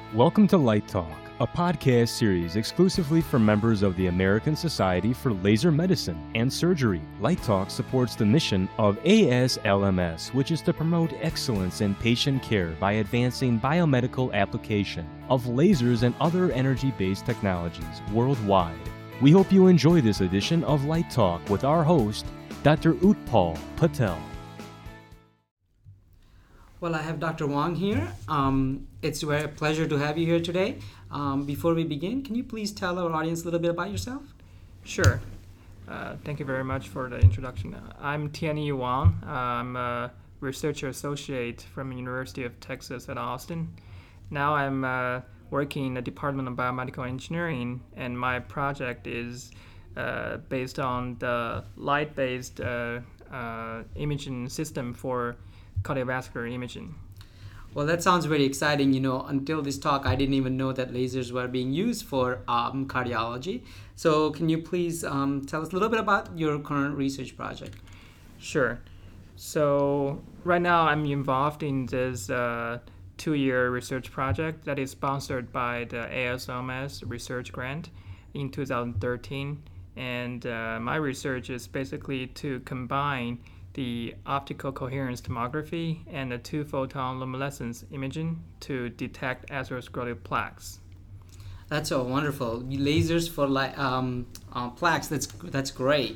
Welcome to Light Talk, a podcast series exclusively for members of the American Society for Laser Medicine and Surgery. Light Talk supports the mission of ASLMS, which is to promote excellence in patient care by advancing biomedical application of lasers and other energy-based technologies worldwide. We hope you enjoy this edition of Light Talk with our host, Dr. Utpal Patel. Well, I have Dr. Wang here. It's a pleasure to have you here today. Before we begin, can you please tell our audience a little bit about yourself? Sure. Thank you very much for the introduction. I'm Tianyi Wang. I'm a research associate from the University of Texas at Austin. Now I'm working in the Department of Biomedical Engineering, and my project is based on the light-based imaging system for cardiovascular imaging. Well, that sounds very exciting. Until this talk, I didn't even know that lasers were being used for cardiology. So can you please tell us a little bit about your current research project? Sure. So right now I'm involved in this 2-year research project that is sponsored by the ASLMS research grant in 2013. And my research is basically to combine the optical coherence tomography and the 2-photon luminescence imaging to detect atherosclerotic plaques. That's so wonderful. Lasers for plaques. That's great.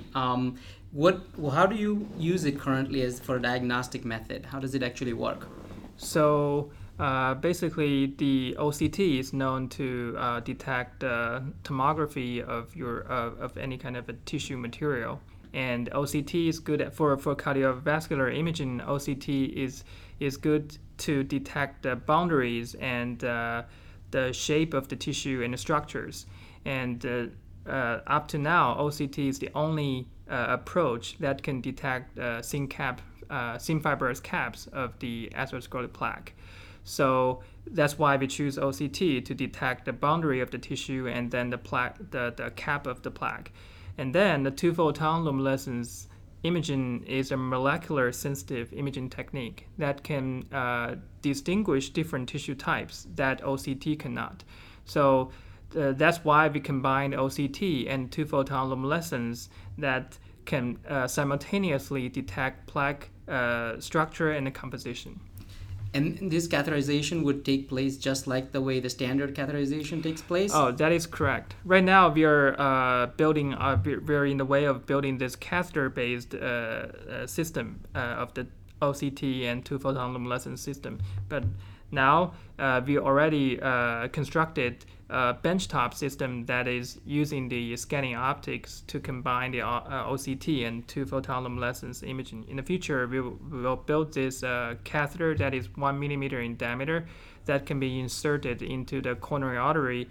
How do you use it currently as for a diagnostic method? How does it actually work? So basically, the OCT is known to detect tomography of any kind of a tissue material. And OCT is good for cardiovascular imaging. OCT is good to detect the boundaries and the shape of the tissue and the structures. And up to now, OCT is the only approach that can detect thin fibrous caps of the atherosclerotic plaque. So that's why we choose OCT to detect the boundary of the tissue and then the cap of the plaque. And then the 2-photon luminescence imaging is a molecular sensitive imaging technique that can distinguish different tissue types that OCT cannot. So that's why we combine OCT and 2-photon luminescence that can simultaneously detect plaque structure and composition. And this catheterization would take place just like the way the standard catheterization takes place? Oh, that is correct. Right now, we are we're in the way of building this catheter-based system of the OCT and 2-photon luminescence system. But now, we already constructed a benchtop system that is using the scanning optics to combine the OCT and 2-photon luminescence imaging. In the future, we will build this catheter that is 1 millimeter in diameter that can be inserted into the coronary artery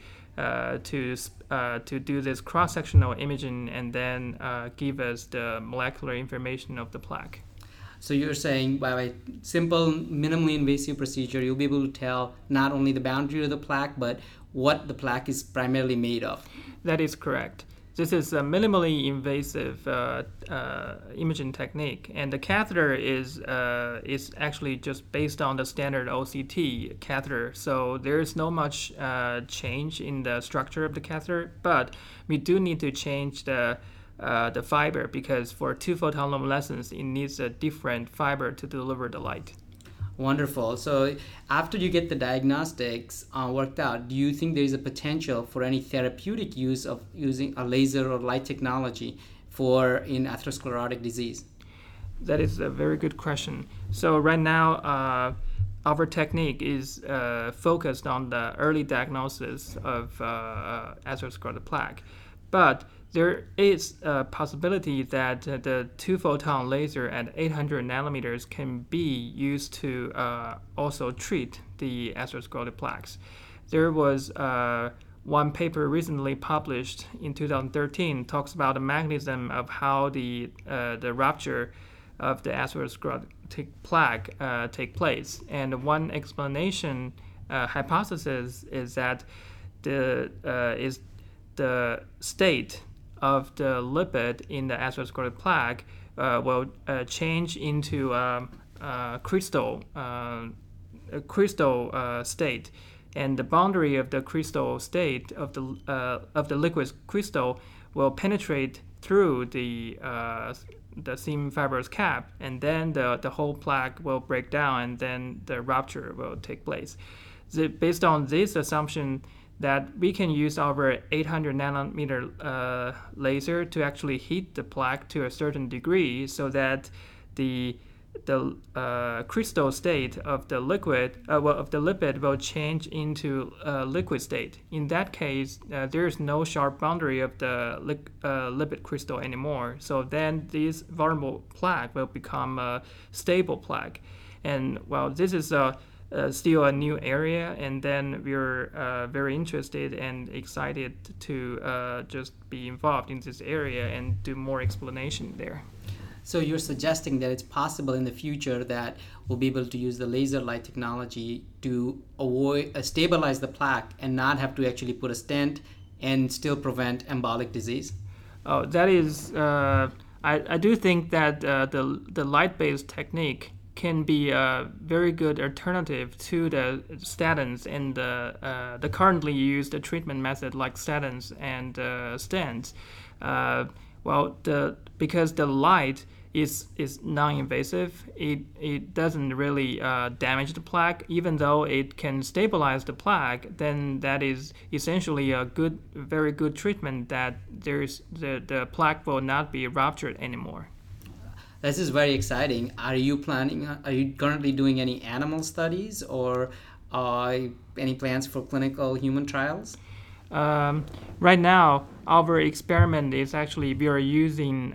to do this cross-sectional imaging and then give us the molecular information of the plaque. So you're saying by a simple, minimally invasive procedure, you'll be able to tell not only the boundary of the plaque, but what the plaque is primarily made of. That is correct. This is a minimally invasive imaging technique, and the catheter is actually just based on the standard OCT catheter. So there is no much change in the structure of the catheter, but we do need to change the fiber because for 2-photon luminescence, it needs a different fiber to deliver the light. Wonderful. So after you get the diagnostics worked out, do you think there is a potential for any therapeutic use of using a laser or light technology in atherosclerotic disease? That is a very good question. So right now, our technique is focused on the early diagnosis of atherosclerotic plaque. But there is a possibility that the 2-photon laser at 800 nanometers can be used to also treat the atherosclerotic plaques. There was one paper recently published in 2013 talks about the mechanism of how the rupture of the atherosclerotic plaque take place. And one explanation hypothesis is that the state of the lipid in the atherosclerotic plaque will change into a crystal state and the boundary of the crystal state of the liquid crystal will penetrate through the thin fibrous cap, and then the whole plaque will break down, and then the rupture will take place. Based on this assumption that we can use our 800 nanometer laser to actually heat the plaque to a certain degree, so that the crystal state of the lipid will change into liquid state. In that case, there is no sharp boundary of the lipid crystal anymore. So then this vulnerable plaque will become a stable plaque. And well, this is still a new area, and then we're very interested and excited to just be involved in this area and do more explanation there. So you're suggesting that it's possible in the future that we'll be able to use the laser light technology to stabilize the plaque and not have to actually put a stent and still prevent embolic disease? Oh, that is, I do think that the light-based technique can be a very good alternative to the statins and the currently used treatment method like statins and stents. Because the light is non-invasive, it doesn't really damage the plaque. Even though it can stabilize the plaque, then that is essentially a very good treatment that the plaque will not be ruptured anymore. This is very exciting. Are you currently doing any animal studies or any plans for clinical human trials? Right now, our experiment is actually we are using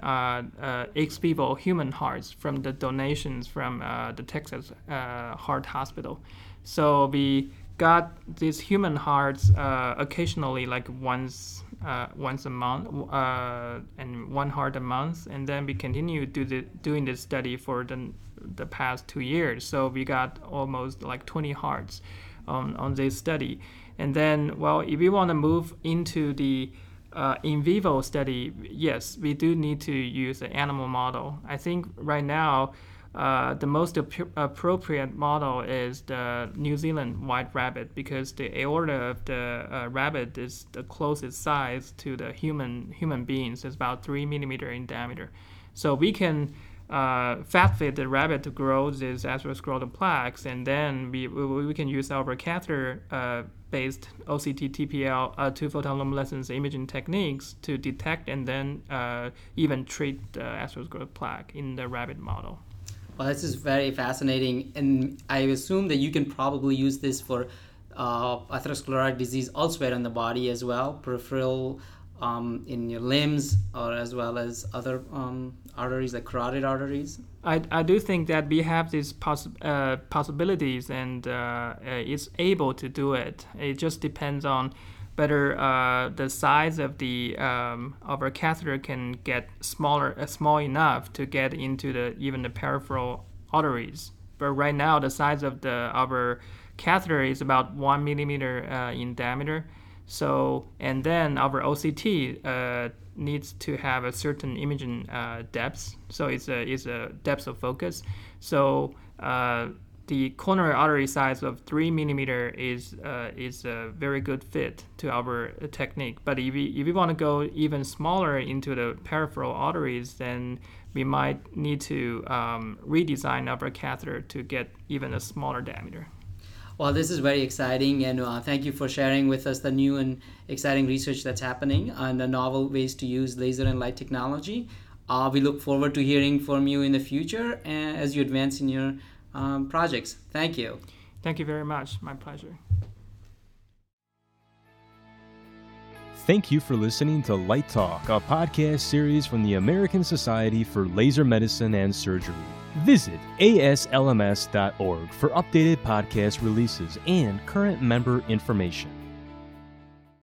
ex vivo human hearts from the donations from the Texas Heart Hospital. So we got these human hearts occasionally, like once a month, and one heart a month, and then we continue doing this study for the past 2 years. So we got almost like 20 hearts on this study. And then, well, if we want to move into the in vivo study, yes, we do need to use an animal model. I think right now, the most appropriate model is the New Zealand white rabbit, because the aorta of the rabbit is the closest size to the human beings. It's about 3 millimeter in diameter. So we can fat feed the rabbit to grow these atherosclerotic plaques, and then we can use our catheter-based OCT TPL, two-photon luminescence imaging techniques to detect and then even treat the atherosclerotic plaque in the rabbit model. Well, this is very fascinating, and I assume that you can probably use this for atherosclerotic disease elsewhere in the body as well, peripheral, in your limbs, or as well as other arteries like carotid arteries. I do think that we have these possibilities, and it's able to do it. It just depends on whether the size of our catheter can get small enough to get into even the peripheral arteries. But right now, the size of our catheter is about 1 millimeter in diameter. So, and then our OCT needs to have a certain imaging depth. So it's a depth of focus. So the coronary artery size of 3 millimeter is a very good fit to our technique. But if we want to go even smaller into the peripheral arteries, then we might need to redesign our catheter to get even a smaller diameter. Well, this is very exciting, and thank you for sharing with us the new and exciting research that's happening on the novel ways to use laser and light technology. We look forward to hearing from you in the future as you advance in your projects. Thank you. Thank you very much. My pleasure. Thank you for listening to Light Talk, a podcast series from the American Society for Laser Medicine and Surgery. Visit aslms.org for updated podcast releases and current member information.